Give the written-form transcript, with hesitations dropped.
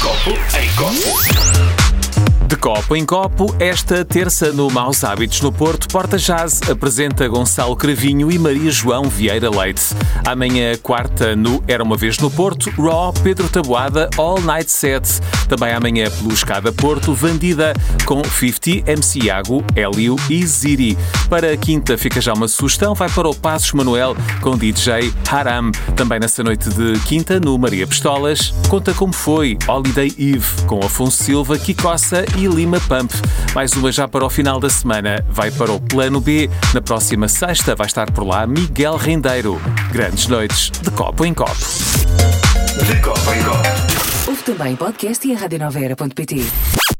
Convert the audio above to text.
copo em copo. De copo em copo, esta terça no Maus Hábitos no Porto, Porta Jazz apresenta Gonçalo Cravinho e Maria João Vieira Leite. Amanhã, quarta, no Era Uma Vez no Porto, Raw, Pedro Taboada, All Night Set. Também amanhã, pelo Escada Porto, Vandida, com 50, MC Iago, Hélio e Ziri. Para a quinta, fica já uma sugestão, vai para o Passos Manuel, com DJ Haram. Também nessa noite de quinta, no Maria Pistolas, Conta Como Foi, Holiday Eve, com Afonso Silva, Kikossa e Lima Pump. Mais uma já para o final da semana. Vai para o Plano B. Na próxima sexta vai estar por lá Miguel Rendeiro. Grandes noites de copo em copo. De copo em copo. Ouve também podcast e a radionovera.pt.